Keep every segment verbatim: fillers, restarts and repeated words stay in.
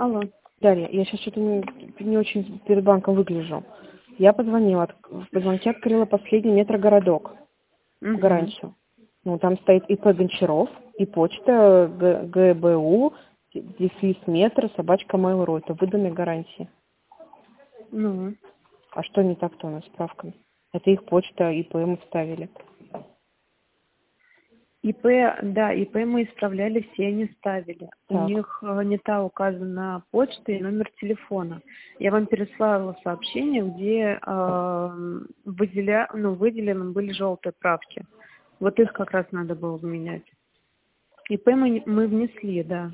Алло. Дарья, я сейчас что-то не, не очень перед банком выгляжу. Я позвонила, от- в позвонке открыла последний метрогородок, Угу. гарантию. Ну, там стоит ИП Гончаров, и почта Г- ГБУ, дефис метро, собачка Mail.ru. Это выданные гарантии. Ну. А что не так-то у нас с справками? Это их почта, ИП мы вставили. ИП, да, ИП мы исправляли, все они ставили. У Так. них э, не та указана почта и номер телефона. Я вам переслала сообщение, где э, выделя, ну, выделены были желтые правки. Вот их как раз надо было менять. ИП мы, мы внесли, да.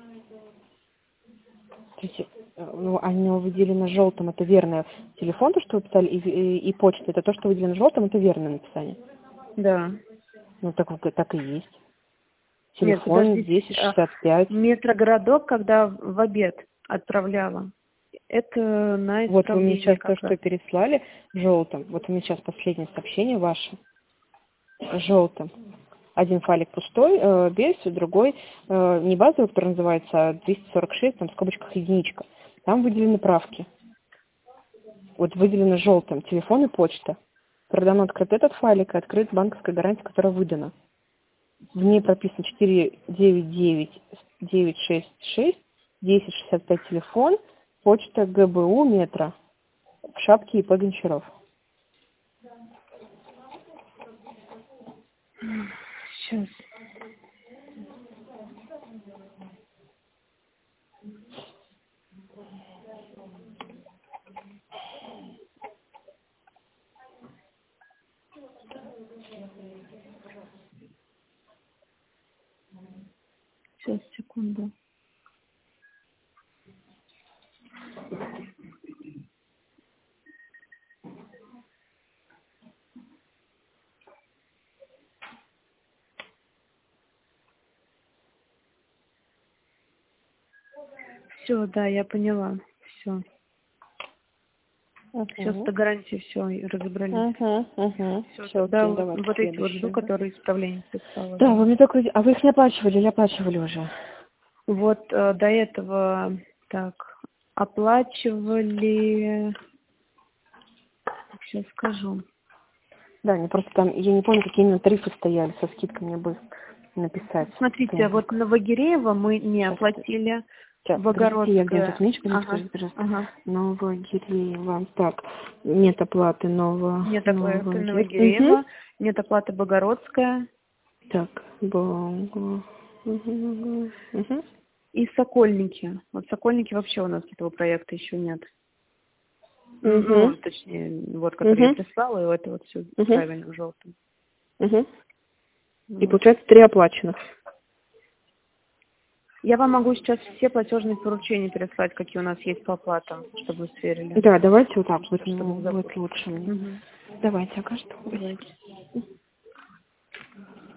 То есть, э, ну, они выделены желтым, это верное. Телефон, то, что вы писали, и, и, и почта, это то, что выделено желтым, это верное написание. Да. Ну, так, так и есть. Нет, Телефон подождите. десять шестьдесят пять. Метрогородок, когда в обед отправляла, это на Вот вы мне исправление сейчас то, как раз. что переслали, желтым. Вот у меня сейчас последнее сообщение ваше. Желтым. Один файлик пустой, э, без, другой э, не базовый, который называется, а двести сорок шесть, там в скобочках единичка. Там выделены правки. Вот выделено желтым телефон и почта. Когда он открыт этот файлик, и открыт банковская гарантия, которая выдана. В ней прописано четыре девять девять девять шесть шесть десять шестьдесят пять телефон, почта ГБУ метро в шапке ИП Гончаров. Сейчас. Сейчас, секунду. Все, да, я поняла. Все. Сейчас Угу. по гарантии все разобрались. Угу, угу. Все, Все, тогда окей, вот, давайте вот эти вот жду, следующее. Да, которые исправление писала, да, да. вы мне только... А вы их не оплачивали или оплачивали уже? Вот э, до этого так оплачивали. Сейчас скажу. Да, не просто там... Я не помню, какие именно тарифы стояли, со скидкой мне бы написать. Смотрите, вот Что-нибудь. Новогиреево мы не Сейчас, оплатили. сейчас, подождите, я где-то Богородская. книжку, Ага, скажите, пожалуйста. ага. Новогиреево. Так, нет оплаты Ново... Нет оплаты Новогиреево. Новогиреево, нет оплаты Богородская Так, Бого... Угу. Угу. и Сокольники. Вот Сокольники вообще у нас этого проекта еще нет. М, Угу. Ну, точнее, вот, который я Угу. прислала, и это вот все Угу. правильно, желтым. Угу. И Вот. получается три оплаченных. Я вам могу сейчас все платежные поручения переслать, какие у нас есть по оплатам, чтобы вы сверили. Да, давайте вот так, будет, Чтобы ну, не будет запутаться. лучше мне. Мгм. Давайте, ага, что? Давайте.